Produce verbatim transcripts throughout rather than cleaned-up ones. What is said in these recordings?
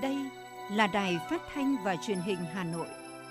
Đây là Đài Phát thanh và Truyền hình Hà Nội.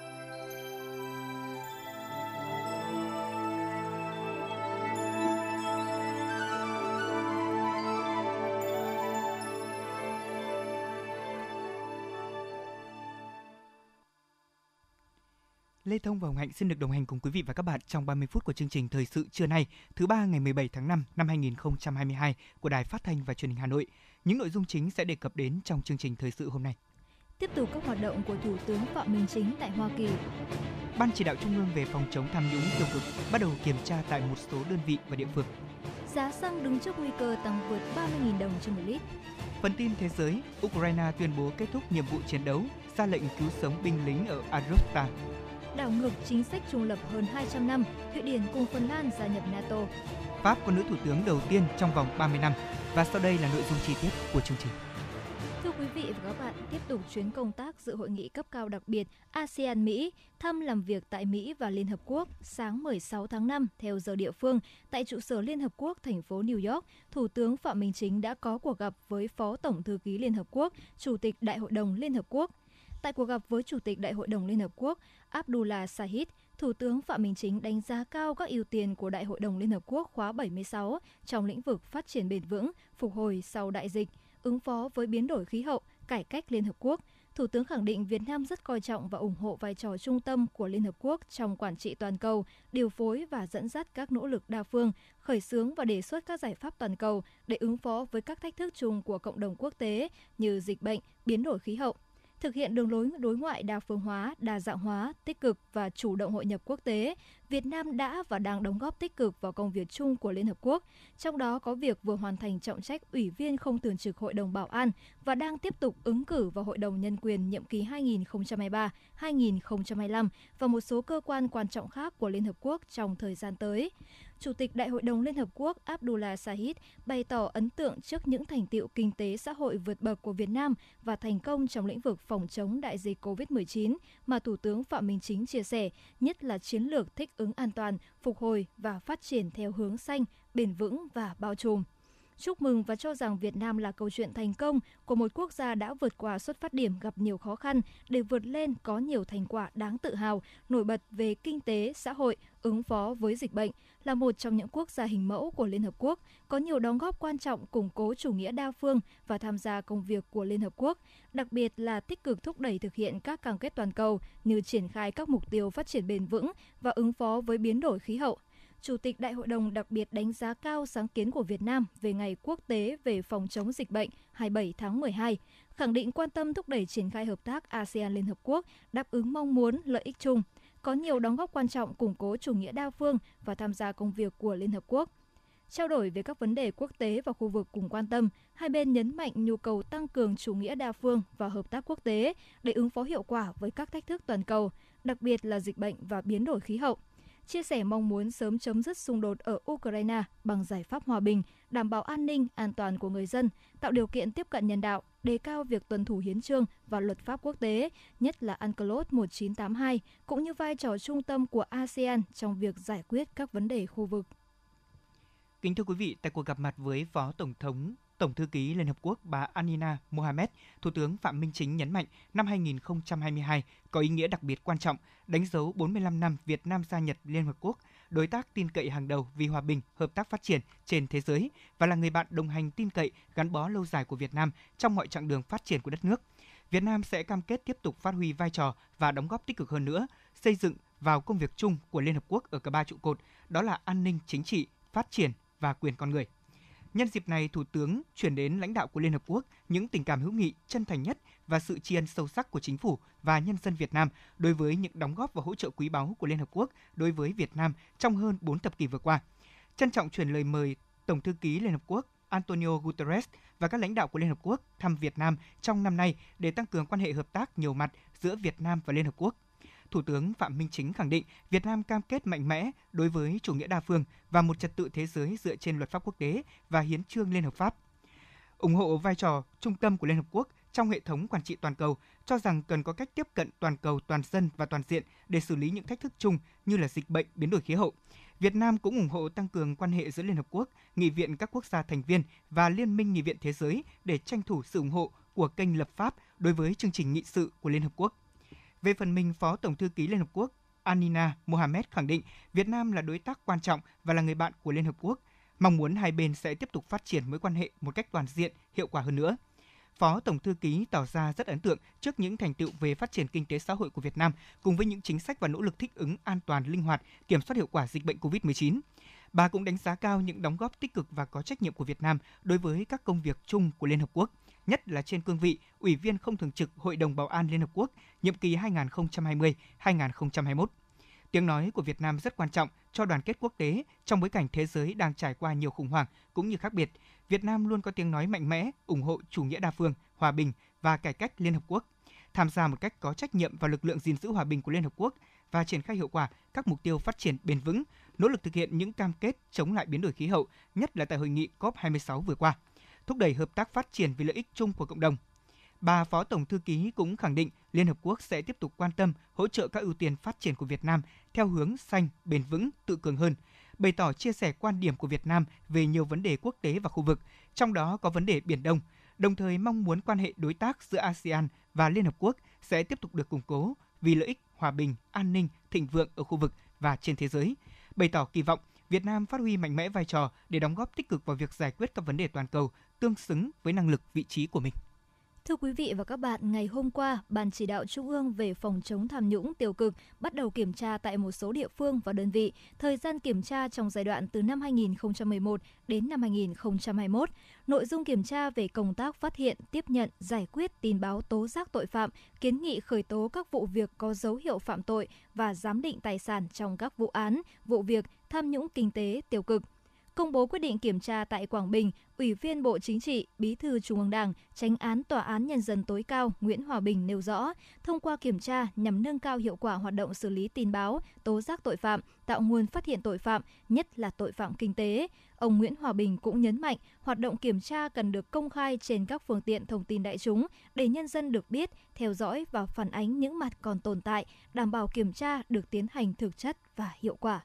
Lê Thông và Hồng Hạnh xin được đồng hành cùng quý vị và các bạn trong ba mươi phút của chương trình Thời sự trưa nay, thứ ba ngày mười bảy tháng năm năm hai nghìn không trăm hai mươi hai của Đài Phát thanh và Truyền hình Hà Nội. Những nội dung chính sẽ đề cập đến trong chương trình Thời sự hôm nay. Tiếp tục các hoạt động của Thủ tướng Phạm Minh Chính tại Hoa Kỳ. Ban Chỉ đạo Trung ương về phòng chống tham nhũng tiêu cực bắt đầu kiểm tra tại một số đơn vị và địa phương. Giá xăng đứng trước nguy cơ tăng vượt ba mươi nghìn đồng trên một lít. Phần tin thế giới, Ukraine tuyên bố kết thúc nhiệm vụ chiến đấu, ra lệnh cứu sống binh lính ở Azovstal. Đảo ngược chính sách trung lập hơn hai trăm năm, Thụy Điển cùng Phần Lan gia nhập NATO. Pháp có nữ thủ tướng đầu tiên trong vòng ba mươi năm. Và sau đây là nội dung chi tiết của chương trình. Thưa quý vị và các bạn, tiếp tục chuyến công tác dự hội nghị cấp cao đặc biệt a sê an-Mỹ, thăm làm việc tại Mỹ và Liên Hợp Quốc sáng mười sáu tháng năm theo giờ địa phương tại trụ sở Liên Hợp Quốc thành phố New York, Thủ tướng Phạm Minh Chính đã có cuộc gặp với Phó Tổng thư ký Liên Hợp Quốc, Chủ tịch Đại hội đồng Liên Hợp Quốc. Tại cuộc gặp với Chủ tịch Đại hội đồng Liên Hợp Quốc Abdullah Shahid, Thủ tướng Phạm Minh Chính đánh giá cao các ưu tiên của Đại hội đồng Liên Hợp Quốc khóa bảy mươi sáu trong lĩnh vực phát triển bền vững, phục hồi sau đại dịch, ứng phó với biến đổi khí hậu, cải cách Liên Hợp Quốc. Thủ tướng khẳng định Việt Nam rất coi trọng và ủng hộ vai trò trung tâm của Liên Hợp Quốc trong quản trị toàn cầu, điều phối và dẫn dắt các nỗ lực đa phương, khởi xướng và đề xuất các giải pháp toàn cầu để ứng phó với các thách thức chung của cộng đồng quốc tế như dịch bệnh, biến đổi khí hậu. Thực hiện đường lối đối ngoại đa phương hóa, đa dạng hóa, tích cực và chủ động hội nhập quốc tế, Việt Nam đã và đang đóng góp tích cực vào công việc chung của Liên Hợp Quốc, trong đó có việc vừa hoàn thành trọng trách Ủy viên không thường trực Hội đồng Bảo an và đang tiếp tục ứng cử vào Hội đồng Nhân quyền nhiệm kỳ hai nghìn không trăm hai mươi ba đến hai nghìn không trăm hai mươi lăm và một số cơ quan quan trọng khác của Liên Hợp Quốc trong thời gian tới. Chủ tịch Đại hội đồng Liên Hợp Quốc Abdullah Shahid bày tỏ ấn tượng trước những thành tựu kinh tế xã hội vượt bậc của Việt Nam và thành công trong lĩnh vực phòng chống đại dịch covid mười chín mà Thủ tướng Phạm Minh Chính chia sẻ, nhất là chiến lược thích ứng an toàn, phục hồi và phát triển theo hướng xanh, bền vững và bao trùm. Chúc mừng và cho rằng Việt Nam là câu chuyện thành công của một quốc gia đã vượt qua xuất phát điểm gặp nhiều khó khăn để vượt lên có nhiều thành quả đáng tự hào, nổi bật về kinh tế, xã hội, ứng phó với dịch bệnh, là một trong những quốc gia hình mẫu của Liên Hợp Quốc, có nhiều đóng góp quan trọng củng cố chủ nghĩa đa phương và tham gia công việc của Liên Hợp Quốc, đặc biệt là tích cực thúc đẩy thực hiện các cam kết toàn cầu như triển khai các mục tiêu phát triển bền vững và ứng phó với biến đổi khí hậu. Chủ tịch Đại hội đồng đặc biệt đánh giá cao sáng kiến của Việt Nam về Ngày Quốc tế về phòng chống dịch bệnh hai mươi bảy tháng mười hai, khẳng định quan tâm thúc đẩy triển khai hợp tác a sê an-Liên Hợp Quốc đáp ứng mong muốn lợi ích chung, có nhiều đóng góp quan trọng củng cố chủ nghĩa đa phương và tham gia công việc của Liên Hợp Quốc. Trao đổi về các vấn đề quốc tế và khu vực cùng quan tâm, hai bên nhấn mạnh nhu cầu tăng cường chủ nghĩa đa phương và hợp tác quốc tế để ứng phó hiệu quả với các thách thức toàn cầu, đặc biệt là dịch bệnh và biến đổi khí hậu. Chia sẻ mong muốn sớm chấm dứt xung đột ở Ukraine bằng giải pháp hòa bình, đảm bảo an ninh, an toàn của người dân, tạo điều kiện tiếp cận nhân đạo, đề cao việc tuân thủ hiến chương và luật pháp quốc tế, nhất là UNCLOS một chín tám hai, cũng như vai trò trung tâm của a sê an trong việc giải quyết các vấn đề khu vực. Kính thưa quý vị, tại cuộc gặp mặt với Phó Tổng thống Tổng thư ký Liên Hợp Quốc bà Amina Mohamed, Thủ tướng Phạm Minh Chính nhấn mạnh năm hai nghìn không trăm hai mươi hai có ý nghĩa đặc biệt quan trọng, đánh dấu bốn mươi lăm năm Việt Nam gia nhập Liên Hợp Quốc, đối tác tin cậy hàng đầu vì hòa bình, hợp tác phát triển trên thế giới và là người bạn đồng hành tin cậy gắn bó lâu dài của Việt Nam trong mọi chặng đường phát triển của đất nước. Việt Nam sẽ cam kết tiếp tục phát huy vai trò và đóng góp tích cực hơn nữa, xây dựng vào công việc chung của Liên Hợp Quốc ở cả ba trụ cột, đó là an ninh chính trị, phát triển và quyền con người. Nhân dịp này, Thủ tướng chuyển đến lãnh đạo của Liên Hợp Quốc những tình cảm hữu nghị chân thành nhất và sự tri ân sâu sắc của Chính phủ và nhân dân Việt Nam đối với những đóng góp và hỗ trợ quý báu của Liên Hợp Quốc đối với Việt Nam trong hơn bốn thập kỷ vừa qua. Trân trọng chuyển lời mời Tổng thư ký Liên Hợp Quốc Antonio Guterres và các lãnh đạo của Liên Hợp Quốc thăm Việt Nam trong năm nay để tăng cường quan hệ hợp tác nhiều mặt giữa Việt Nam và Liên Hợp Quốc. Thủ tướng Phạm Minh Chính khẳng định Việt Nam cam kết mạnh mẽ đối với chủ nghĩa đa phương và một trật tự thế giới dựa trên luật pháp quốc tế và hiến chương Liên Hợp Pháp. Ủng hộ vai trò trung tâm của Liên Hợp Quốc trong hệ thống quản trị toàn cầu, cho rằng cần có cách tiếp cận toàn cầu, toàn dân và toàn diện để xử lý những thách thức chung như là dịch bệnh, biến đổi khí hậu. Việt Nam cũng ủng hộ tăng cường quan hệ giữa Liên Hợp Quốc, nghị viện các quốc gia thành viên và Liên minh nghị viện thế giới để tranh thủ sự ủng hộ của kênh lập pháp đối với chương trình nghị sự của Liên Hợp Quốc. Về phần mình, Phó Tổng thư ký Liên Hợp Quốc Amina Mohamed khẳng định Việt Nam là đối tác quan trọng và là người bạn của Liên Hợp Quốc, mong muốn hai bên sẽ tiếp tục phát triển mối quan hệ một cách toàn diện, hiệu quả hơn nữa. Phó Tổng thư ký tỏ ra rất ấn tượng trước những thành tựu về phát triển kinh tế xã hội của Việt Nam cùng với những chính sách và nỗ lực thích ứng an toàn, linh hoạt, kiểm soát hiệu quả dịch bệnh covid mười chín. Bà cũng đánh giá cao những đóng góp tích cực và có trách nhiệm của Việt Nam đối với các công việc chung của Liên Hợp Quốc, nhất là trên cương vị Ủy viên không thường trực Hội đồng Bảo an Liên Hợp Quốc nhiệm kỳ hai nghìn không trăm hai mươi đến hai nghìn không trăm hai mươi mốt. Tiếng nói của Việt Nam rất quan trọng cho đoàn kết quốc tế trong bối cảnh thế giới đang trải qua nhiều khủng hoảng cũng như khác biệt. Việt Nam luôn có tiếng nói mạnh mẽ, ủng hộ chủ nghĩa đa phương, hòa bình và cải cách Liên Hợp Quốc, tham gia một cách có trách nhiệm vào lực lượng gìn giữ hòa bình của Liên Hợp Quốc và triển khai hiệu quả các mục tiêu phát triển bền vững, nỗ lực thực hiện những cam kết chống lại biến đổi khí hậu, nhất là tại hội nghị cốp hai mươi sáu vừa qua, thúc đẩy hợp tác phát triển vì lợi ích chung của cộng đồng. Bà Phó Tổng thư ký cũng khẳng định Liên Hợp Quốc sẽ tiếp tục quan tâm, hỗ trợ các ưu tiên phát triển của Việt Nam theo hướng xanh, bền vững, tự cường hơn, bày tỏ chia sẻ quan điểm của Việt Nam về nhiều vấn đề quốc tế và khu vực, trong đó có vấn đề Biển Đông, đồng thời mong muốn quan hệ đối tác giữa a sê an và Liên Hợp Quốc sẽ tiếp tục được củng cố vì lợi ích, hòa bình, an ninh, thịnh vượng ở khu vực và trên thế giới, bày tỏ kỳ vọng Việt Nam phát huy mạnh mẽ vai trò để đóng góp tích cực vào việc giải quyết các vấn đề toàn cầu tương xứng với năng lực, vị trí của mình. Thưa quý vị và các bạn, ngày hôm qua, Ban Chỉ đạo Trung ương về phòng chống tham nhũng tiêu cực bắt đầu kiểm tra tại một số địa phương và đơn vị. Thời gian kiểm tra trong giai đoạn từ năm hai nghìn không trăm mười một đến năm hai nghìn không trăm hai mươi mốt. Nội dung kiểm tra về công tác phát hiện, tiếp nhận, giải quyết tin báo tố giác tội phạm, kiến nghị khởi tố các vụ việc có dấu hiệu phạm tội và giám định tài sản trong các vụ án, vụ việc tham nhũng kinh tế tiêu cực. Công bố quyết định kiểm tra tại Quảng Bình, Ủy viên Bộ Chính trị, Bí thư Trung ương Đảng, Chánh án Tòa án Nhân dân tối cao Nguyễn Hòa Bình nêu rõ, thông qua kiểm tra nhằm nâng cao hiệu quả hoạt động xử lý tin báo, tố giác tội phạm, tạo nguồn phát hiện tội phạm, nhất là tội phạm kinh tế. Ông Nguyễn Hòa Bình cũng nhấn mạnh, hoạt động kiểm tra cần được công khai trên các phương tiện thông tin đại chúng để nhân dân được biết, theo dõi và phản ánh những mặt còn tồn tại, đảm bảo kiểm tra được tiến hành thực chất và hiệu quả.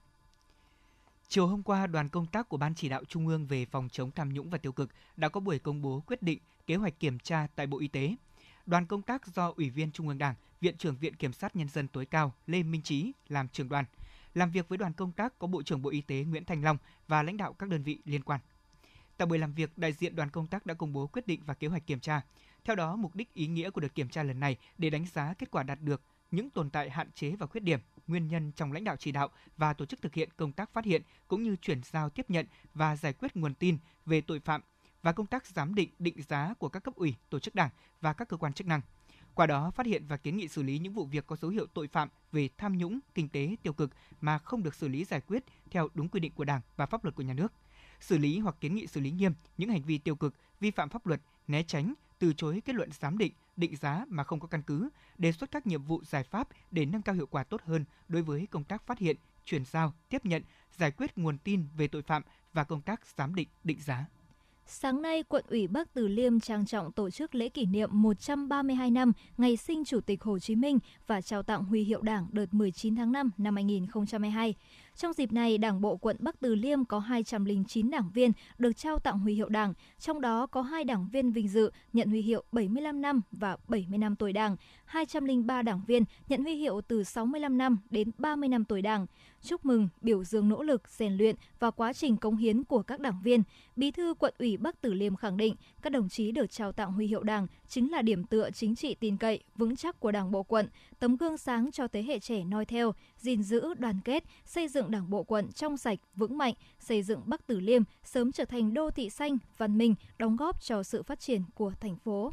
Chiều hôm qua, đoàn công tác của Ban Chỉ đạo Trung ương về phòng chống tham nhũng và tiêu cực đã có buổi công bố quyết định kế hoạch kiểm tra tại Bộ Y tế. Đoàn công tác do Ủy viên Trung ương Đảng, Viện trưởng Viện Kiểm sát Nhân dân tối cao Lê Minh Trí làm trưởng đoàn. Làm việc với đoàn công tác có Bộ trưởng Bộ Y tế Nguyễn Thanh Long và lãnh đạo các đơn vị liên quan. Tại buổi làm việc, đại diện đoàn công tác đã công bố quyết định và kế hoạch kiểm tra. Theo đó, mục đích ý nghĩa của đợt kiểm tra lần này để đánh giá kết quả đạt được, những tồn tại, hạn chế và khuyết điểm, nguyên nhân trong lãnh đạo chỉ đạo và tổ chức thực hiện công tác phát hiện cũng như chuyển giao, tiếp nhận và giải quyết nguồn tin về tội phạm và công tác giám định, định giá của các cấp ủy, tổ chức đảng và các cơ quan chức năng. Qua đó, phát hiện và kiến nghị xử lý những vụ việc có dấu hiệu tội phạm về tham nhũng, kinh tế tiêu cực mà không được xử lý giải quyết theo đúng quy định của Đảng và pháp luật của nhà nước. Xử lý hoặc kiến nghị xử lý nghiêm những hành vi tiêu cực, vi phạm pháp luật, né tránh, từ chối kết luận giám định, định giá mà không có căn cứ, đề xuất các nhiệm vụ giải pháp để nâng cao hiệu quả tốt hơn đối với công tác phát hiện, chuyển giao, tiếp nhận, giải quyết nguồn tin về tội phạm và công tác giám định, định giá. Sáng nay, Quận ủy Bắc Từ Liêm trang trọng tổ chức lễ kỷ niệm một trăm ba mươi hai năm ngày sinh Chủ tịch Hồ Chí Minh và trao tặng huy hiệu Đảng đợt mười chín tháng năm năm hai nghìn không trăm hai mươi hai. Trong dịp này, Đảng bộ quận Bắc Từ Liêm có hai trăm lẻ chín đảng viên được trao tặng huy hiệu Đảng, trong đó có hai đảng viên vinh dự nhận huy hiệu bảy mươi lăm năm và bảy mươi năm tuổi Đảng, hai trăm lẻ ba đảng viên nhận huy hiệu từ sáu mươi lăm năm đến ba mươi năm tuổi Đảng. Chúc mừng, biểu dương nỗ lực, rèn luyện và quá trình cống hiến của các đảng viên. Bí thư Quận ủy Bắc Từ Liêm khẳng định, các đồng chí được trao tặng huy hiệu Đảng chính là điểm tựa chính trị tin cậy, vững chắc của Đảng bộ quận, tấm gương sáng cho thế hệ trẻ noi theo, gìn giữ đoàn kết, xây dựng Đảng bộ quận trong sạch, vững mạnh, xây dựng Bắc Từ Liêm sớm trở thành đô thị xanh, văn minh, đóng góp cho sự phát triển của thành phố.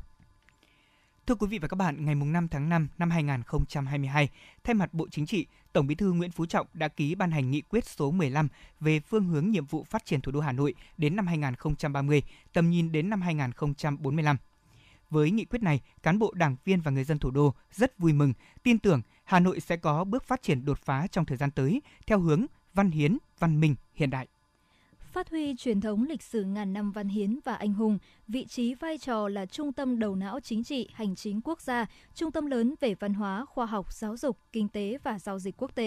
Thưa quý vị và các bạn, ngày năm tháng năm năm hai nghìn không trăm hai mươi hai, thay mặt Bộ Chính trị, Tổng Bí thư Nguyễn Phú Trọng đã ký ban hành nghị quyết số mười lăm về phương hướng nhiệm vụ phát triển thủ đô Hà Nội đến năm hai nghìn không trăm ba mươi, tầm nhìn đến năm hai nghìn không trăm bốn mươi lăm. Với nghị quyết này, cán bộ, đảng viên và người dân thủ đô rất vui mừng, tin tưởng Hà Nội sẽ có bước phát triển đột phá trong thời gian tới theo hướng văn hiến, văn minh, hiện đại. Phát huy truyền thống lịch sử ngàn năm văn hiến và anh hùng, vị trí vai trò là trung tâm đầu não chính trị, hành chính quốc gia, trung tâm lớn về văn hóa, khoa học, giáo dục, kinh tế và giao dịch quốc tế.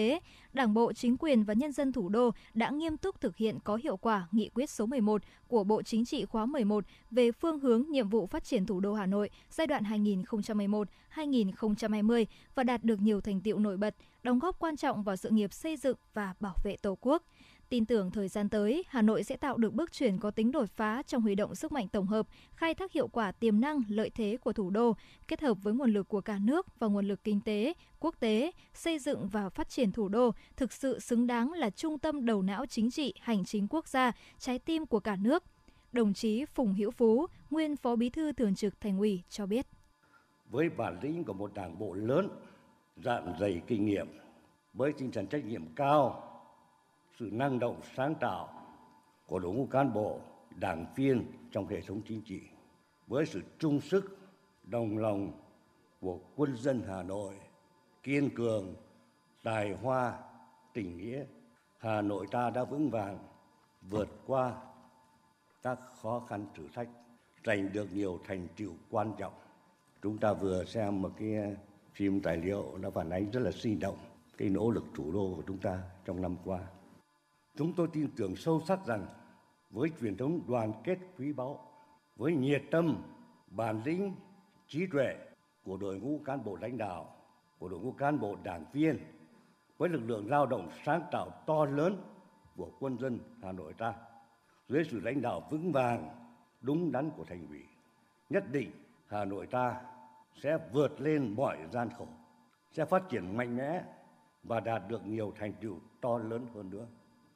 Đảng bộ, chính quyền và nhân dân thủ đô đã nghiêm túc thực hiện có hiệu quả nghị quyết số mười một của Bộ Chính trị khóa mười một về phương hướng nhiệm vụ phát triển thủ đô Hà Nội giai đoạn hai nghìn không trăm mười một đến hai nghìn không trăm hai mươi và đạt được nhiều thành tựu nổi bật, đóng góp quan trọng vào sự nghiệp xây dựng và bảo vệ Tổ quốc. Tin tưởng thời gian tới, Hà Nội sẽ tạo được bước chuyển có tính đột phá trong huy động sức mạnh tổng hợp, khai thác hiệu quả tiềm năng, lợi thế của thủ đô, kết hợp với nguồn lực của cả nước và nguồn lực kinh tế, quốc tế, xây dựng và phát triển thủ đô thực sự xứng đáng là trung tâm đầu não chính trị, hành chính quốc gia, trái tim của cả nước. Đồng chí Phùng Hữu Phú, nguyên Phó Bí thư Thường trực Thành ủy cho biết. Với bản lĩnh của một đảng bộ lớn, dạn dày kinh nghiệm, với tinh thần trách nhiệm cao, sự năng động sáng tạo của đội ngũ cán bộ, đảng viên trong hệ thống chính trị, với sự chung sức, đồng lòng của quân dân Hà Nội, kiên cường, tài hoa, tình nghĩa, Hà Nội ta đã vững vàng vượt qua các khó khăn thử thách, giành được nhiều thành tựu quan trọng. Chúng ta vừa xem một cái phim tài liệu nó phản ánh rất là sinh động cái nỗ lực thủ đô của chúng ta trong năm qua. Chúng tôi tin tưởng sâu sắc rằng với truyền thống đoàn kết quý báu, với nhiệt tâm, bản lĩnh, trí tuệ của đội ngũ cán bộ lãnh đạo, của đội ngũ cán bộ đảng viên, với lực lượng lao động sáng tạo to lớn của quân dân Hà Nội ta, dưới sự lãnh đạo vững vàng, đúng đắn của Thành ủy, nhất định Hà Nội ta sẽ vượt lên mọi gian khổ, sẽ phát triển mạnh mẽ và đạt được nhiều thành tựu to lớn hơn nữa.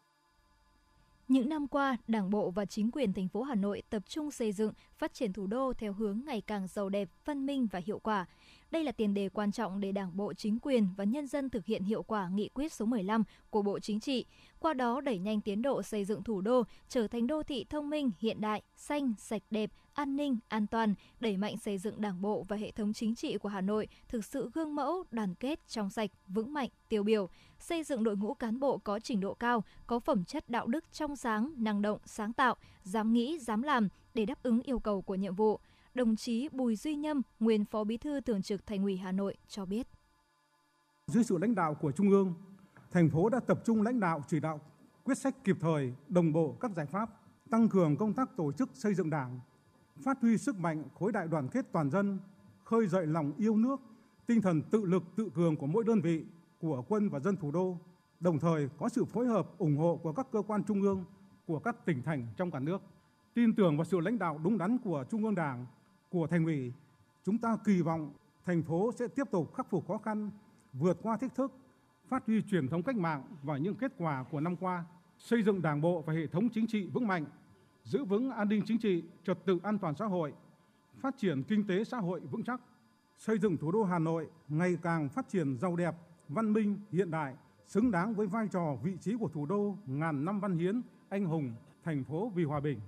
Những năm qua, Đảng bộ và chính quyền thành phố Hà Nội tập trung xây dựng, phát triển thủ đô theo hướng ngày càng giàu đẹp, văn minh và hiệu quả. Đây là tiền đề quan trọng để Đảng bộ, chính quyền và nhân dân thực hiện hiệu quả nghị quyết số mười lăm của Bộ Chính trị, qua đó đẩy nhanh tiến độ xây dựng thủ đô trở thành đô thị thông minh, hiện đại, xanh, sạch đẹp, an ninh, an toàn, đẩy mạnh xây dựng Đảng bộ và hệ thống chính trị của Hà Nội thực sự gương mẫu, đoàn kết, trong sạch, vững mạnh, tiêu biểu, xây dựng đội ngũ cán bộ có trình độ cao, có phẩm chất đạo đức trong sáng, năng động, sáng tạo, dám nghĩ, dám làm để đáp ứng yêu cầu của nhiệm vụ. Đồng chí Bùi Duy Nhâm, nguyên Phó Bí thư Thường trực Thành ủy Hà Nội cho biết. Dưới sự lãnh đạo của Trung ương, thành phố đã tập trung lãnh đạo chỉ đạo quyết sách kịp thời, đồng bộ các giải pháp, tăng cường công tác tổ chức xây dựng Đảng, phát huy sức mạnh khối đại đoàn kết toàn dân, khơi dậy lòng yêu nước, tinh thần tự lực tự cường của mỗi đơn vị, của quân và dân thủ đô, đồng thời có sự phối hợp ủng hộ của các cơ quan trung ương, của các tỉnh thành trong cả nước. Tin tưởng vào sự lãnh đạo đúng đắn của Trung ương Đảng, của Thành ủy, chúng ta kỳ vọng thành phố sẽ tiếp tục khắc phục khó khăn, vượt qua thách thức, phát huy truyền thống cách mạng và những kết quả của năm qua, xây dựng Đảng bộ và hệ thống chính trị vững mạnh, giữ vững an ninh chính trị, trật tự an toàn xã hội, phát triển kinh tế xã hội vững chắc, xây dựng thủ đô Hà Nội ngày càng phát triển giàu đẹp, văn minh, hiện đại, xứng đáng với vai trò vị trí của thủ đô ngàn năm văn hiến, anh hùng, thành phố vì hòa bình.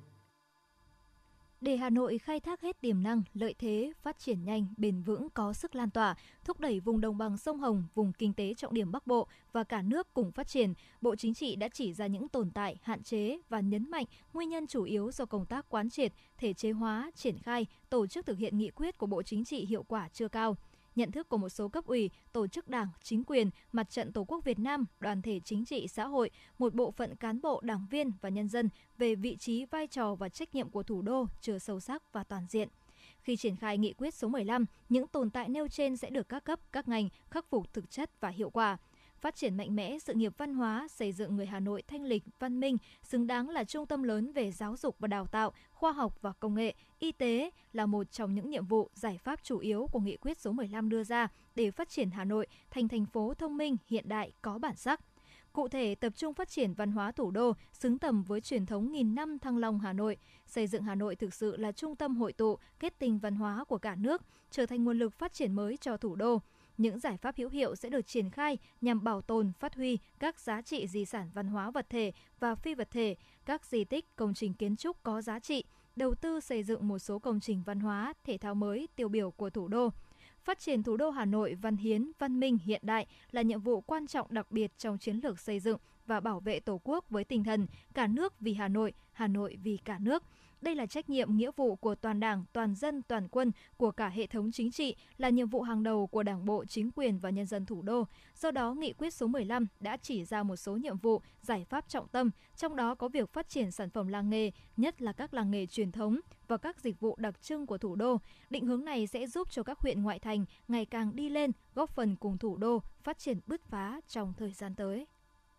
Để Hà Nội khai thác hết tiềm năng, lợi thế, phát triển nhanh, bền vững, có sức lan tỏa, thúc đẩy vùng đồng bằng sông Hồng, vùng kinh tế trọng điểm Bắc Bộ và cả nước cùng phát triển, Bộ Chính trị đã chỉ ra những tồn tại, hạn chế và nhấn mạnh nguyên nhân chủ yếu do công tác quán triệt, thể chế hóa, triển khai, tổ chức thực hiện nghị quyết của Bộ Chính trị hiệu quả chưa cao. Nhận thức của một số cấp ủy, tổ chức đảng, chính quyền, Mặt trận Tổ quốc Việt Nam, đoàn thể chính trị xã hội, một bộ phận cán bộ, đảng viên và nhân dân về vị trí, vai trò và trách nhiệm của thủ đô chưa sâu sắc và toàn diện. Khi triển khai nghị quyết số mười lăm, những tồn tại nêu trên sẽ được các cấp, các ngành khắc phục thực chất và hiệu quả. Phát triển mạnh mẽ sự nghiệp văn hóa, xây dựng người Hà Nội thanh lịch, văn minh, xứng đáng là trung tâm lớn về giáo dục và đào tạo, khoa học và công nghệ, y tế là một trong những nhiệm vụ, giải pháp chủ yếu của nghị quyết số mười lăm đưa ra để phát triển Hà Nội thành thành phố thông minh, hiện đại, có bản sắc. Cụ thể, tập trung phát triển văn hóa thủ đô xứng tầm với truyền thống nghìn năm Thăng Long Hà Nội, xây dựng Hà Nội thực sự là trung tâm hội tụ, kết tinh văn hóa của cả nước, trở thành nguồn lực phát triển mới cho thủ đô. Những giải pháp hữu hiệu sẽ được triển khai nhằm bảo tồn, phát huy các giá trị di sản văn hóa vật thể và phi vật thể, các di tích, công trình kiến trúc có giá trị, đầu tư xây dựng một số công trình văn hóa, thể thao mới tiêu biểu của thủ đô. Phát triển thủ đô Hà Nội văn hiến, văn minh, hiện đại là nhiệm vụ quan trọng đặc biệt trong chiến lược xây dựng và bảo vệ Tổ quốc với tinh thần cả nước vì Hà Nội, Hà Nội vì cả nước. Đây là trách nhiệm, nghĩa vụ của toàn Đảng, toàn dân, toàn quân, của cả hệ thống chính trị, là nhiệm vụ hàng đầu của Đảng bộ, chính quyền và nhân dân thủ đô. Do đó, Nghị quyết số mười lăm đã chỉ ra một số nhiệm vụ, giải pháp trọng tâm, trong đó có việc phát triển sản phẩm làng nghề, nhất là các làng nghề truyền thống và các dịch vụ đặc trưng của thủ đô. Định hướng này sẽ giúp cho các huyện ngoại thành ngày càng đi lên, góp phần cùng thủ đô phát triển bứt phá trong thời gian tới.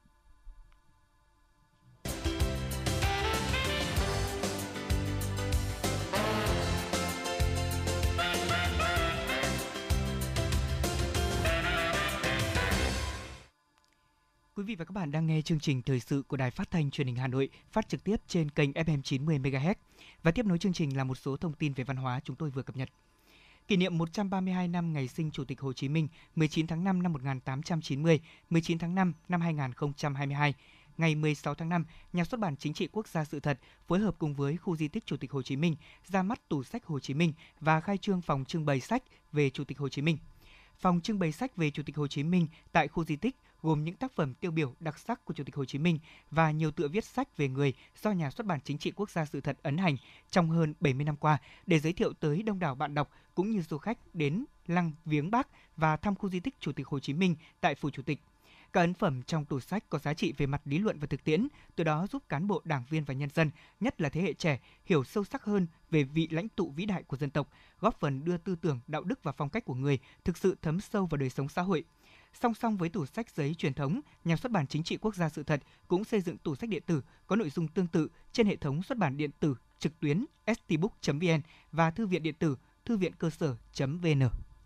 Quý vị và các bạn đang nghe chương trình thời sự của Đài Phát thanh Truyền hình Hà Nội, phát trực tiếp trên kênh ép em chín mươi mê ga héc. Và tiếp nối chương trình là một số thông tin về văn hóa chúng tôi vừa cập nhật. Kỷ niệm một trăm ba mươi hai năm ngày sinh Chủ tịch Hồ Chí Minh, mười chín tháng năm năm một nghìn tám trăm chín mươi, mười chín tháng năm năm hai nghìn không trăm hai mươi hai. Ngày mười sáu tháng năm, Nhà xuất bản Chính trị Quốc gia Sự thật phối hợp cùng với Khu di tích Chủ tịch Hồ Chí Minh ra mắt tủ sách Hồ Chí Minh và khai trương phòng trưng bày sách về Chủ tịch Hồ Chí Minh. Phòng trưng bày sách về Chủ tịch Hồ Chí Minh tại khu di tích gồm những tác phẩm tiêu biểu đặc sắc của Chủ tịch Hồ Chí Minh và nhiều tựa viết sách về người do Nhà xuất bản Chính trị Quốc gia Sự thật ấn hành trong hơn bảy mươi năm qua để giới thiệu tới đông đảo bạn đọc cũng như du khách đến lăng viếng Bác và thăm khu di tích Chủ tịch Hồ Chí Minh tại Phủ Chủ tịch. Các ấn phẩm trong tủ sách có giá trị về mặt lý luận và thực tiễn, từ đó giúp cán bộ, đảng viên và nhân dân, nhất là thế hệ trẻ, hiểu sâu sắc hơn về vị lãnh tụ vĩ đại của dân tộc, góp phần đưa tư tưởng, đạo đức và phong cách của người thực sự thấm sâu vào đời sống xã hội. Song song với tủ sách giấy truyền thống, Nhà xuất bản Chính trị Quốc gia Sự thật cũng xây dựng tủ sách điện tử có nội dung tương tự trên hệ thống xuất bản điện tử trực tuyến ét tê book chấm vê en và thư viện điện tử thư viện cơ sở chấm vê en.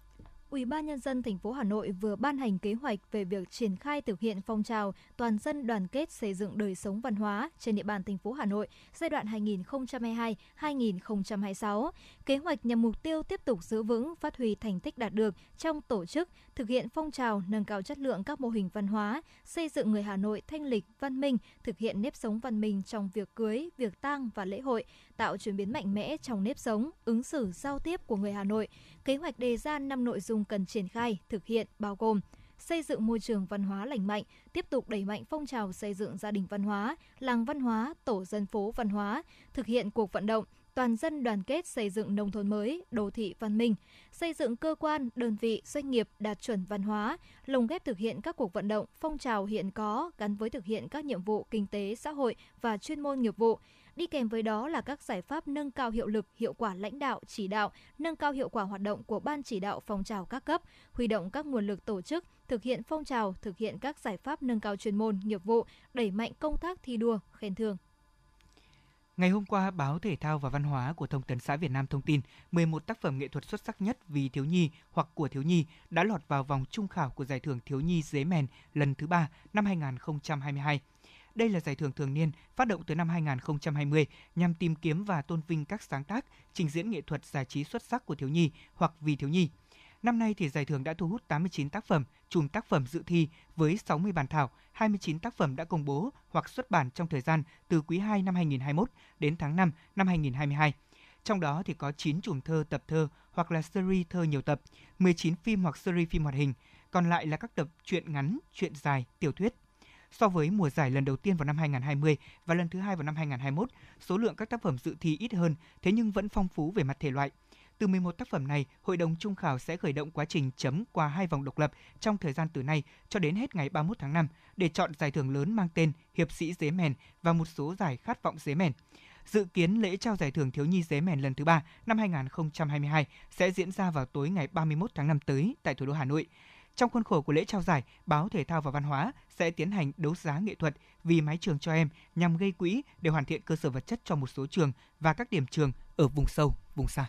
Ủy ban Nhân dân thành phố Hà Nội vừa ban hành kế hoạch về việc triển khai thực hiện phong trào toàn dân đoàn kết xây dựng đời sống văn hóa trên địa bàn thành phố Hà Nội giai đoạn hai nghìn không trăm hai mươi hai đến hai nghìn không trăm hai mươi sáu. Kế hoạch nhằm mục tiêu tiếp tục giữ vững, phát huy thành tích đạt được trong tổ chức, thực hiện phong trào nâng cao chất lượng các mô hình văn hóa, xây dựng người Hà Nội thanh lịch, văn minh, thực hiện nếp sống văn minh trong việc cưới, việc tang và lễ hội, tạo chuyển biến mạnh mẽ trong nếp sống, ứng xử, giao tiếp của người Hà Nội. Kế hoạch đề ra năm nội dung cần triển khai, thực hiện bao gồm: xây dựng môi trường văn hóa lành mạnh, tiếp tục đẩy mạnh phong trào xây dựng gia đình văn hóa, làng văn hóa, tổ dân phố văn hóa, thực hiện cuộc vận động toàn dân đoàn kết xây dựng nông thôn mới, đô thị văn minh, xây dựng cơ quan, đơn vị, doanh nghiệp đạt chuẩn văn hóa, lồng ghép thực hiện các cuộc vận động, phong trào hiện có gắn với thực hiện các nhiệm vụ kinh tế, xã hội và chuyên môn nghiệp vụ. Đi kèm với đó là các giải pháp nâng cao hiệu lực, hiệu quả lãnh đạo, chỉ đạo, nâng cao hiệu quả hoạt động của Ban chỉ đạo phong trào các cấp, huy động các nguồn lực tổ chức, thực hiện phong trào, thực hiện các giải pháp nâng cao chuyên môn, nghiệp vụ, đẩy mạnh công tác thi đua, khen thưởng. Ngày hôm qua, Báo Thể thao và Văn hóa của Thông tấn xã Việt Nam thông tin mười một tác phẩm nghệ thuật xuất sắc nhất vì thiếu nhi hoặc của thiếu nhi đã lọt vào vòng chung khảo của Giải thưởng Thiếu nhi Dế Mèn lần thứ ba năm hai nghìn không trăm hai mươi hai. Đây là giải thưởng thường niên phát động từ năm hai nghìn không trăm hai mươi nhằm tìm kiếm và tôn vinh các sáng tác, trình diễn nghệ thuật giải trí xuất sắc của thiếu nhi hoặc vì thiếu nhi. Năm nay thì giải thưởng đã thu hút tám mươi chín tác phẩm, chùm tác phẩm dự thi với sáu mươi bản thảo, hai mươi chín tác phẩm đã công bố hoặc xuất bản trong thời gian từ quý hai năm hai nghìn không trăm hai mươi mốt đến tháng năm năm hai nghìn không trăm hai mươi hai. Trong đó thì có chín chùm thơ, tập thơ hoặc là series thơ nhiều tập, mười chín phim hoặc series phim hoạt hình, còn lại là các tập truyện ngắn, truyện dài, tiểu thuyết. So với mùa giải lần đầu tiên vào năm hai nghìn không trăm hai mươi và lần thứ hai vào năm hai nghìn không trăm hai mươi mốt, số lượng các tác phẩm dự thi ít hơn, thế nhưng vẫn phong phú về mặt thể loại. Từ mười một tác phẩm này, Hội đồng Chung khảo sẽ khởi động quá trình chấm qua hai vòng độc lập trong thời gian từ nay cho đến hết ngày ba mươi mốt tháng năm để chọn giải thưởng lớn mang tên Hiệp sĩ Dế Mèn và một số giải khát vọng Dế Mèn. Dự kiến lễ trao giải thưởng Thiếu nhi Dế Mèn lần thứ ba năm hai nghìn không trăm hai mươi hai sẽ diễn ra vào tối ngày ba mươi mốt tháng năm tới tại thủ đô Hà Nội. Trong khuôn khổ của lễ trao giải, Báo Thể thao và Văn hóa sẽ tiến hành đấu giá nghệ thuật Vì mái trường cho em nhằm gây quỹ để hoàn thiện cơ sở vật chất cho một số trường và các điểm trường ở vùng sâu, vùng xa.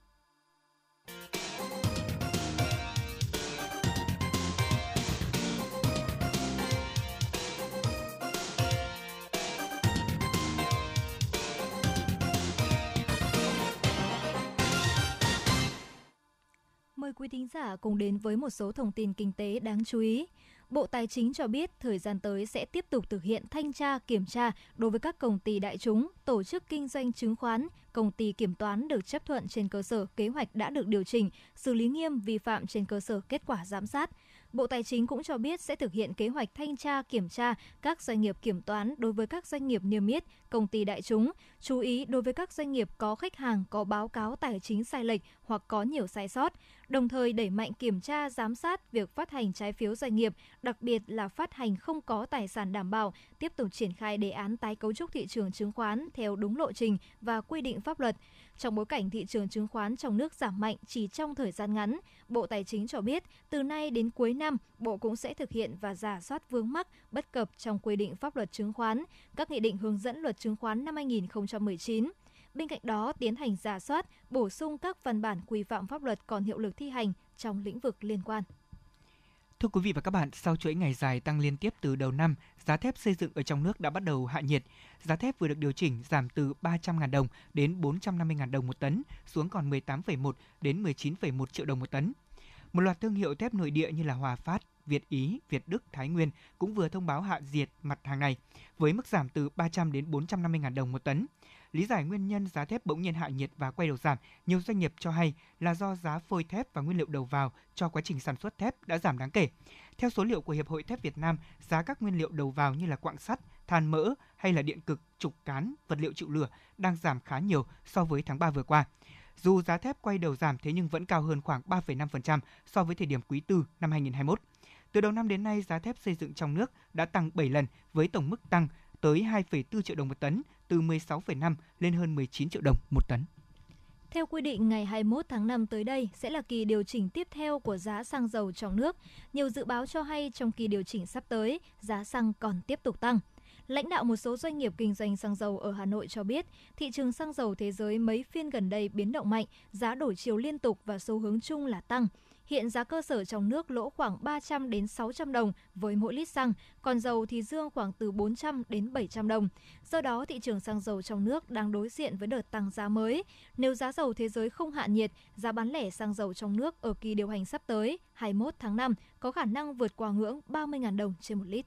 Mời quý thính giả cùng đến với một số thông tin kinh tế đáng chú ý. Bộ Tài chính cho biết thời gian tới sẽ tiếp tục thực hiện thanh tra, kiểm tra đối với các công ty đại chúng, tổ chức kinh doanh chứng khoán, công ty kiểm toán được chấp thuận trên cơ sở kế hoạch đã được điều chỉnh, xử lý nghiêm vi phạm trên cơ sở kết quả giám sát. Bộ Tài chính cũng cho biết sẽ thực hiện kế hoạch thanh tra kiểm tra các doanh nghiệp kiểm toán đối với các doanh nghiệp niêm yết, công ty đại chúng, chú ý đối với các doanh nghiệp có khách hàng có báo cáo tài chính sai lệch hoặc có nhiều sai sót, đồng thời đẩy mạnh kiểm tra giám sát việc phát hành trái phiếu doanh nghiệp, đặc biệt là phát hành không có tài sản đảm bảo, tiếp tục triển khai đề án tái cấu trúc thị trường chứng khoán theo đúng lộ trình và quy định pháp luật. Trong bối cảnh thị trường chứng khoán trong nước giảm mạnh chỉ trong thời gian ngắn, Bộ Tài chính cho biết từ nay đến cuối năm, Bộ cũng sẽ thực hiện và rà soát vướng mắc, bất cập trong quy định pháp luật chứng khoán, các nghị định hướng dẫn luật chứng khoán năm hai nghìn không trăm mười chín. Bên cạnh đó, tiến hành rà soát, bổ sung các văn bản quy phạm pháp luật còn hiệu lực thi hành trong lĩnh vực liên quan. Thưa quý vị và các bạn, sau chuỗi ngày dài tăng liên tiếp từ đầu năm, giá thép xây dựng ở trong nước đã bắt đầu hạ nhiệt. Giá thép vừa được điều chỉnh giảm từ ba trăm nghìn đồng đến bốn trăm năm mươi nghìn đồng một tấn, xuống còn mười tám phẩy một đến mười chín phẩy một triệu đồng một tấn. Một loạt thương hiệu thép nội địa như là Hòa Phát, Việt Ý, Việt Đức, Thái Nguyên cũng vừa thông báo hạ nhiệt mặt hàng này, với mức giảm từ ba trăm đến bốn trăm năm mươi nghìn đồng một tấn. Lý giải nguyên nhân giá thép bỗng nhiên hạ nhiệt và quay đầu giảm, nhiều doanh nghiệp cho hay là do giá phôi thép và nguyên liệu đầu vào cho quá trình sản xuất thép đã giảm đáng kể. Theo số liệu của Hiệp hội Thép Việt Nam, giá các nguyên liệu đầu vào như là quặng sắt, than mỡ hay là điện cực, trục cán, vật liệu chịu lửa đang giảm khá nhiều so với tháng ba vừa qua. Dù giá thép quay đầu giảm thế nhưng vẫn cao hơn khoảng ba phẩy năm phần trăm so với thời điểm quý tư năm hai nghìn không trăm hai mươi mốt. Từ đầu năm đến nay, giá thép xây dựng trong nước đã tăng bảy lần với tổng mức tăng tới hai phẩy bốn triệu đồng một tấn, từ mười sáu phẩy năm lên hơn mười chín triệu đồng một tấn. Theo quy định, ngày hai mươi mốt tháng năm tới đây sẽ là kỳ điều chỉnh tiếp theo của giá xăng dầu trong nước. Nhiều dự báo cho hay trong kỳ điều chỉnh sắp tới, giá xăng còn tiếp tục tăng. Lãnh đạo một số doanh nghiệp kinh doanh xăng dầu ở Hà Nội cho biết, thị trường xăng dầu thế giới mấy phiên gần đây biến động mạnh, giá đổi chiều liên tục và xu hướng chung là tăng. Hiện giá cơ sở trong nước lỗ khoảng ba trăm đến sáu trăm đồng với mỗi lít xăng, còn dầu thì dương khoảng từ bốn trăm đến bảy trăm đồng. Do đó, thị trường xăng dầu trong nước đang đối diện với đợt tăng giá mới. Nếu giá dầu thế giới không hạ nhiệt, giá bán lẻ xăng dầu trong nước ở kỳ điều hành sắp tới, hai mươi mốt tháng năm, có khả năng vượt qua ngưỡng ba mươi nghìn đồng trên một lít.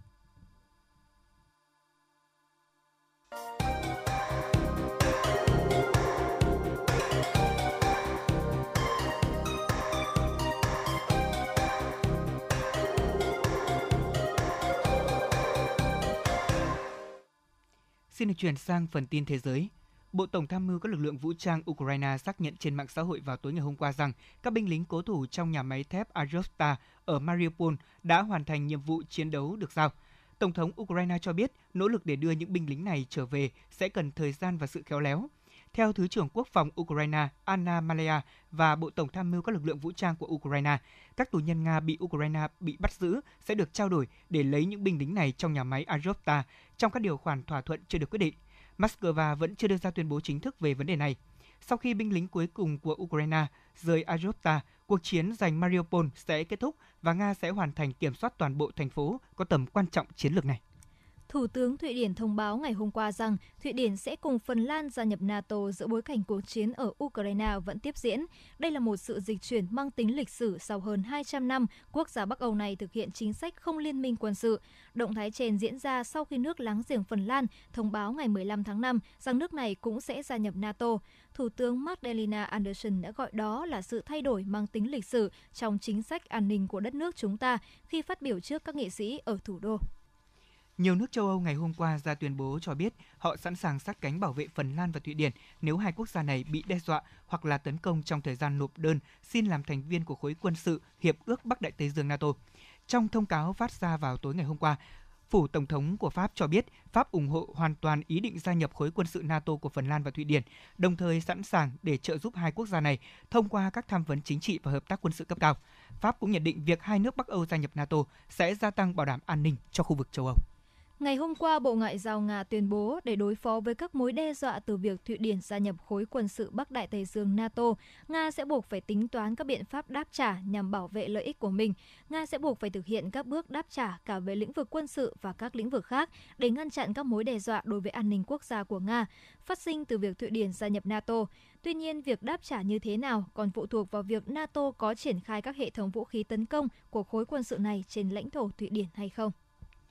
Xin được chuyển sang phần tin thế giới. Bộ Tổng tham mưu các lực lượng vũ trang Ukraine xác nhận trên mạng xã hội vào tối ngày hôm qua rằng các binh lính cố thủ trong nhà máy thép Azovstal ở Mariupol đã hoàn thành nhiệm vụ chiến đấu được giao. Tổng thống Ukraine cho biết nỗ lực để đưa những binh lính này trở về sẽ cần thời gian và sự khéo léo. Theo Thứ trưởng Quốc phòng Ukraine Anna Malaya và Bộ Tổng tham mưu các lực lượng vũ trang của Ukraine, các tù nhân Nga bị Ukraine bị bắt giữ sẽ được trao đổi để lấy những binh lính này trong nhà máy Azovstal trong các điều khoản thỏa thuận chưa được quyết định. Moscow vẫn chưa đưa ra tuyên bố chính thức về vấn đề này. Sau khi binh lính cuối cùng của Ukraine rời Azovstal, cuộc chiến giành Mariupol sẽ kết thúc và Nga sẽ hoàn thành kiểm soát toàn bộ thành phố có tầm quan trọng chiến lược này. Thủ tướng Thụy Điển thông báo ngày hôm qua rằng Thụy Điển sẽ cùng Phần Lan gia nhập NATO giữa bối cảnh cuộc chiến ở Ukraine vẫn tiếp diễn. Đây là một sự dịch chuyển mang tính lịch sử sau hơn hai trăm năm quốc gia Bắc Âu này thực hiện chính sách không liên minh quân sự. Động thái trên diễn ra sau khi nước láng giềng Phần Lan thông báo ngày mười lăm tháng năm rằng nước này cũng sẽ gia nhập NATO. Thủ tướng Magdalena Andersson đã gọi đó là sự thay đổi mang tính lịch sử trong chính sách an ninh của đất nước chúng ta khi phát biểu trước các nghị sĩ ở thủ đô. Nhiều nước châu Âu ngày hôm qua ra tuyên bố cho biết họ sẵn sàng sát cánh bảo vệ Phần Lan và Thụy Điển nếu hai quốc gia này bị đe dọa hoặc là tấn công trong thời gian nộp đơn xin làm thành viên của khối quân sự Hiệp ước Bắc Đại Tây Dương NATO. Trong thông cáo phát ra vào tối ngày hôm qua, Phủ Tổng thống của Pháp cho biết Pháp ủng hộ hoàn toàn ý định gia nhập khối quân sự NATO của Phần Lan và Thụy Điển, đồng thời sẵn sàng để trợ giúp hai quốc gia này thông qua các tham vấn chính trị và hợp tác quân sự cấp cao. Pháp cũng nhận định việc hai nước Bắc Âu gia nhập NATO sẽ gia tăng bảo đảm an ninh cho khu vực châu Âu. Ngày hôm qua, Bộ Ngoại giao Nga tuyên bố để đối phó với các mối đe dọa từ việc Thụy Điển gia nhập khối quân sự Bắc Đại Tây Dương NATO, Nga sẽ buộc phải tính toán các biện pháp đáp trả nhằm bảo vệ lợi ích của mình. Nga sẽ buộc phải thực hiện các bước đáp trả cả về lĩnh vực quân sự và các lĩnh vực khác để ngăn chặn các mối đe dọa đối với an ninh quốc gia của Nga, phát sinh từ việc Thụy Điển gia nhập NATO. Tuy nhiên, việc đáp trả như thế nào còn phụ thuộc vào việc NATO có triển khai các hệ thống vũ khí tấn công của khối quân sự này trên lãnh thổ Thụy Điển hay không.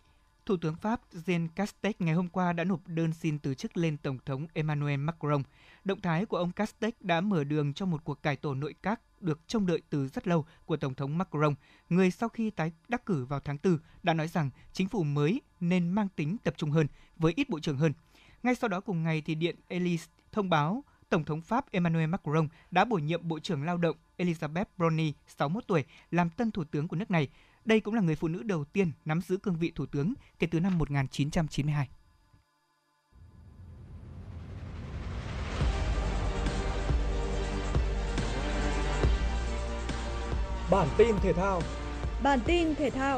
Thủ tướng Pháp Jean Castex ngày hôm qua đã nộp đơn xin từ chức lên Tổng thống Emmanuel Macron. Động thái của ông Castex đã mở đường cho một cuộc cải tổ nội các được trông đợi từ rất lâu của Tổng thống Macron, người sau khi tái đắc cử vào tháng tư đã nói rằng chính phủ mới nên mang tính tập trung hơn, với ít bộ trưởng hơn. Ngay sau đó cùng ngày, thì Điện Elysee thông báo Tổng thống Pháp Emmanuel Macron đã bổ nhiệm Bộ trưởng Lao động Elisabeth Brony, sáu mươi mốt tuổi, làm tân thủ tướng của nước này. Đây cũng là người phụ nữ đầu tiên nắm giữ cương vị thủ tướng kể từ năm một nghìn chín trăm chín mươi hai. Bản tin thể thao. Bản tin thể thao.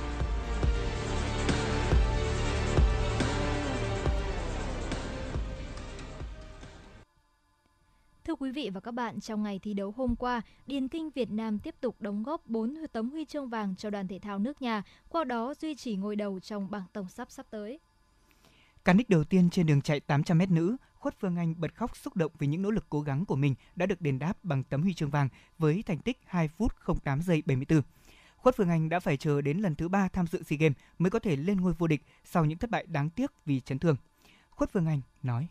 Thưa quý vị và các bạn, trong ngày thi đấu hôm qua, điền kinh Việt Nam tiếp tục đóng góp bốn tấm huy chương vàng cho đoàn thể thao nước nhà, qua đó duy trì ngôi đầu trong bảng tổng sắp sắp tới. Cán đích đầu tiên trên đường chạy tám trăm mét nữ, Khuất Phương Anh bật khóc xúc động vì những nỗ lực cố gắng của mình đã được đền đáp bằng tấm huy chương vàng với thành tích hai phút không tám giây bảy mươi tư. Khuất Phương Anh đã phải chờ đến lần thứ ba tham dự SEA Games mới có thể lên ngôi vô địch sau những thất bại đáng tiếc vì chấn thương. Khuất Phương Anh nói: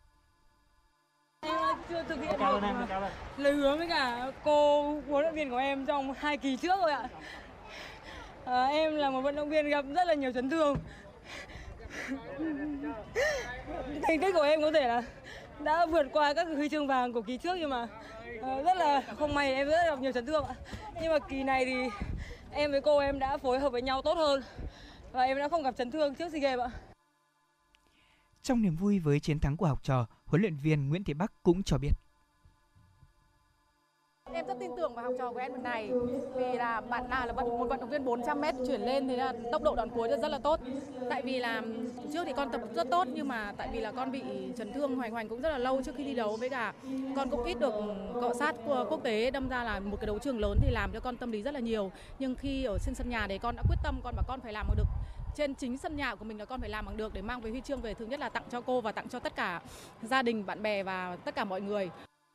Em chưa thực hiện được lời hứa với cả cô huấn luyện viên của em trong hai kỳ trước rồi ạ. À, em là một vận động viên gặp rất là nhiều chấn thương. Thành tích của em có thể là đã vượt qua các huy chương vàng của kỳ trước, nhưng mà uh, rất là không may em rất là gặp nhiều chấn thương ạ. Nhưng mà kỳ này thì em với cô em đã phối hợp với nhau tốt hơn và em đã không gặp chấn thương trước SEA Games ạ. Trong niềm vui với chiến thắng của học trò, huấn luyện viên Nguyễn Thị Bắc cũng cho biết: Em rất tin tưởng vào học trò của em lần này, vì là bạn nào là một vận động viên bốn trăm mét chuyển lên thì là tốc độ đoạn cuối rất là tốt. Tại vì là trước thì con tập rất tốt, nhưng mà tại vì là con bị chấn thương hoành hoành cũng rất là lâu trước khi thi đấu, với cả con cũng ít được cọ sát quốc tế, đâm ra là một cái đấu trường lớn thì làm cho con tâm lý rất là nhiều. Nhưng khi ở trên sân nhà thì con đã quyết tâm, con bảo con phải làm được. Trên chính sân nhà của mình là con phải làm bằng được để mang về huy chương về, thứ nhất là tặng cho cô và tặng cho tất cả gia đình, bạn bè và tất cả mọi người.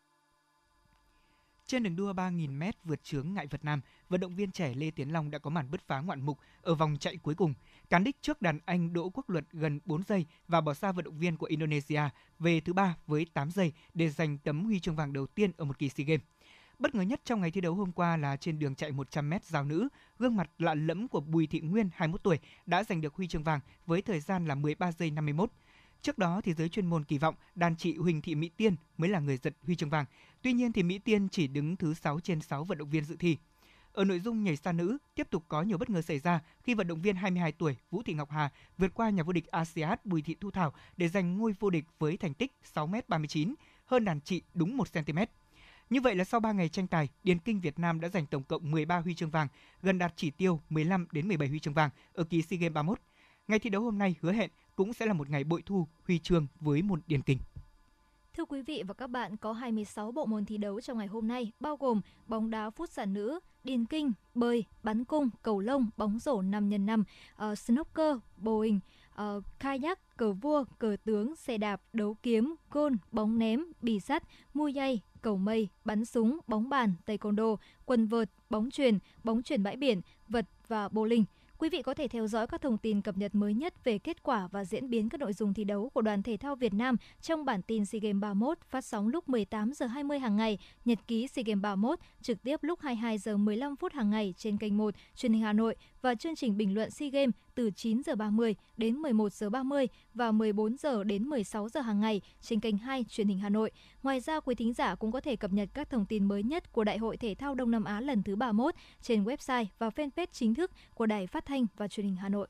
Trên đường đua ba nghìn mét vượt chướng ngại vật nam, vận động viên trẻ Lê Tiến Long đã có màn bứt phá ngoạn mục ở vòng chạy cuối cùng, cán đích trước đàn anh Đỗ Quốc Luật gần bốn giây và bỏ xa vận động viên của Indonesia về thứ ba với tám giây để giành tấm huy chương vàng đầu tiên ở một kỳ SEA Games. Bất ngờ nhất trong ngày thi đấu hôm qua là trên đường chạy một trăm mét giao nữ, gương mặt lạ lẫm của Bùi Thị Nguyên, hai mươi mốt tuổi, đã giành được huy chương vàng với thời gian là mười ba giây năm mươi mốt. Trước đó thì giới chuyên môn kỳ vọng đàn chị Huỳnh Thị Mỹ Tiên mới là người giật huy chương vàng. Tuy nhiên thì Mỹ Tiên chỉ đứng thứ sáu trên sáu vận động viên dự thi. Ở nội dung nhảy xa nữ, tiếp tục có nhiều bất ngờ xảy ra khi vận động viên hai mươi hai tuổi Vũ Thị Ngọc Hà vượt qua nhà vô địch a sê an Bùi Thị Thu Thảo để giành ngôi vô địch với thành tích sáu mét ba mươi chín, hơn đàn chị đúng một xăng ti mét. Như vậy là sau ba ngày tranh tài, điền kinh Việt Nam đã giành tổng cộng mười ba huy chương vàng, gần đạt chỉ tiêu mười lăm đến mười bảy huy chương vàng ở kỳ SEA Games ba mươi mốt. Ngày thi đấu hôm nay hứa hẹn cũng sẽ là một ngày bội thu huy chương với môn điền kinh. Thưa quý vị và các bạn, có hai mươi sáu bộ môn thi đấu trong ngày hôm nay, bao gồm bóng đá phút sàn nữ, điền kinh, bơi, bắn cung, cầu lông, bóng rổ năm nhân năm, uh, snooker, bowling, uh, kayak, cờ vua, cờ tướng, xe đạp, đấu kiếm, gôn, bóng ném, bì sắt, mui dây, cầu mây, bắn súng, bóng bàn, taekwondo, quần vợt, bóng chuyền, bóng chuyền bãi biển, vật và bowling. Quý vị có thể theo dõi các thông tin cập nhật mới nhất về kết quả và diễn biến các nội dung thi đấu của đoàn thể thao Việt Nam trong bản tin SEA Games ba mươi mốt phát sóng lúc mười tám giờ hai mươi hàng ngày, nhật ký SEA Games ba mươi mốt trực tiếp lúc hai mươi hai giờ mười lăm phút hàng ngày trên kênh một truyền hình Hà Nội và chương trình bình luận SEA Games từ chín giờ ba mươi đến mười một giờ ba mươi và mười bốn giờ đến mười sáu giờ hàng ngày trên kênh hai truyền hình Hà Nội. Ngoài ra, quý thính giả cũng có thể cập nhật các thông tin mới nhất của Đại hội Thể thao Đông Nam Á lần thứ ba mươi mốt trên website và fanpage chính thức của Đài Phát thanh và Truyền hình Hà Nội.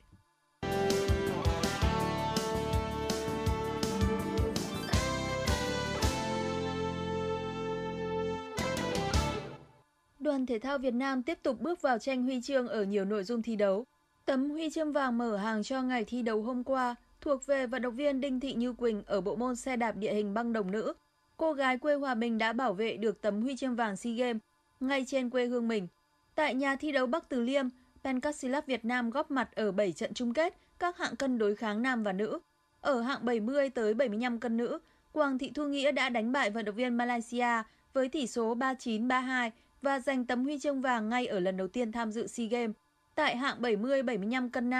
Đoàn thể thao Việt Nam tiếp tục bước vào tranh huy chương ở nhiều nội dung thi đấu. Tấm huy chương vàng mở hàng cho ngày thi đấu hôm qua thuộc về vận động viên Đinh Thị Như Quỳnh ở bộ môn xe đạp địa hình băng đồng nữ. Cô gái quê Hòa Bình đã bảo vệ được tấm huy chương vàng SEA Games ngay trên quê hương mình. Tại nhà thi đấu Bắc Từ Liêm, Pencastilat Việt Nam góp mặt ở bảy trận chung kết các hạng cân đối kháng nam và nữ. Ở hạng bảy mươi tới bảy mươi lăm cân nữ, Quang Thị Thu Nghĩa đã đánh bại vận động viên Malaysia với tỷ số ba chín ba hai và giành tấm huy chương vàng ngay ở lần đầu tiên tham dự SEA Games. Tại hạng bảy mươi bảy mươi lăm cân nam,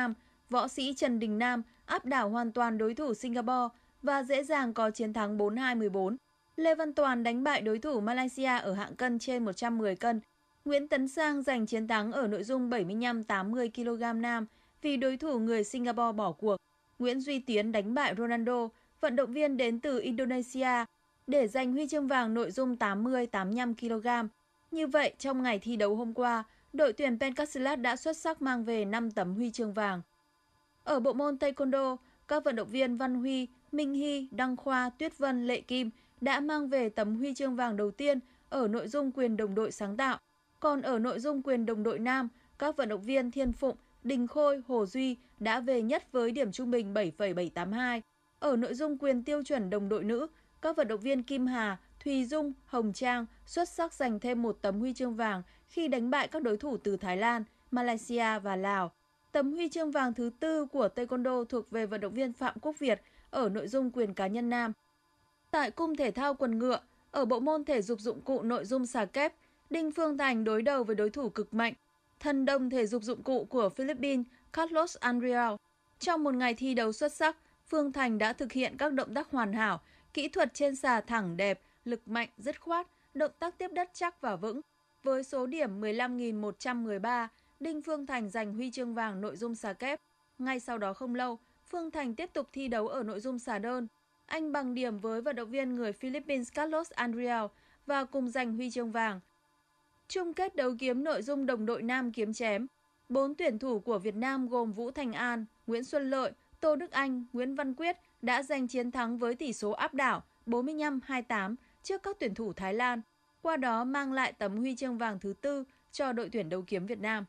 võ sĩ Trần Đình Nam áp đảo hoàn toàn đối thủ Singapore và dễ dàng có chiến thắng bốn hai mười bốn. Lê Văn Toàn đánh bại đối thủ Malaysia ở hạng cân trên một trăm mười cân. Nguyễn Tấn Sang giành chiến thắng ở nội dung bảy mươi lăm tám mươi ki lô gam nam vì đối thủ người Singapore bỏ cuộc. Nguyễn Duy Tiến đánh bại Ronaldo, vận động viên đến từ Indonesia, để giành huy chương vàng nội dung tám mươi tám mươi lăm ki lô gam. Như vậy, trong ngày thi đấu hôm qua, đội tuyển Pencastilat đã xuất sắc mang về năm tấm huy chương vàng. Ở bộ môn Taekwondo, các vận động viên Văn Huy, Minh Hy, Đăng Khoa, Tuyết Vân, Lệ Kim đã mang về tấm huy chương vàng đầu tiên ở nội dung quyền đồng đội sáng tạo. Còn ở nội dung quyền đồng đội nam, các vận động viên Thiên Phụng, Đình Khôi, Hồ Duy đã về nhất với điểm trung bình bảy phẩy bảy tám hai. Ở nội dung quyền tiêu chuẩn đồng đội nữ, các vận động viên Kim Hà, Thùy Dung, Hồng Trang xuất sắc giành thêm một tấm huy chương vàng khi đánh bại các đối thủ từ Thái Lan, Malaysia và Lào. Tấm huy chương vàng thứ tư của Taekwondo thuộc về vận động viên Phạm Quốc Việt ở nội dung quyền cá nhân nam. Tại cung thể thao quần ngựa, ở bộ môn thể dục dụng cụ nội dung xà kép, Đinh Phương Thành đối đầu với đối thủ cực mạnh, thần đồng thể dục dụng cụ của Philippines Carlos Andreal. Trong một ngày thi đấu xuất sắc, Phương Thành đã thực hiện các động tác hoàn hảo, kỹ thuật trên xà thẳng đẹp, lực mạnh, dứt khoát, động tác tiếp đất chắc và vững. Với số điểm mười lăm nghìn một trăm mười ba, Đinh Phương Thành giành huy chương vàng nội dung xà kép. Ngay sau đó không lâu, Phương Thành tiếp tục thi đấu ở nội dung xà đơn. Anh bằng điểm với vận động viên người Philippines Carlos Andreal và cùng giành huy chương vàng. Chung kết đấu kiếm nội dung đồng đội nam kiếm chém, bốn tuyển thủ của Việt Nam gồm Vũ Thành An, Nguyễn Xuân Lợi, Tô Đức Anh, Nguyễn Văn Quyết đã giành chiến thắng với tỷ số áp đảo bốn mươi lăm hai mươi tám trước các tuyển thủ Thái Lan, qua đó mang lại tấm huy chương vàng thứ tư cho đội tuyển đấu kiếm Việt Nam.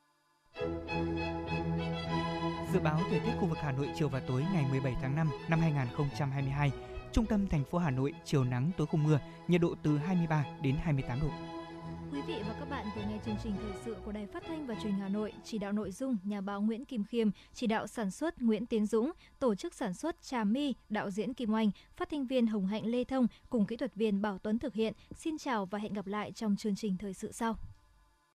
Dự báo thời tiết khu vực Hà Nội chiều và tối ngày mười bảy tháng năm năm hai nghìn không trăm hai mươi hai. Trung tâm thành phố Hà Nội chiều nắng tối không mưa, nhiệt độ từ hai mươi ba đến hai mươi tám độ. Quý vị và các bạn vừa nghe chương trình thời sự của Đài Phát thanh và Truyền hình Hà Nội, chỉ đạo nội dung nhà báo Nguyễn Kim Khiêm, chỉ đạo sản xuất Nguyễn Tiến Dũng, tổ chức sản xuất Trà My, đạo diễn Kim Oanh, phát thanh viên Hồng Hạnh Lê Thông cùng kỹ thuật viên Bảo Tuấn thực hiện. Xin chào và hẹn gặp lại trong chương trình thời sự sau.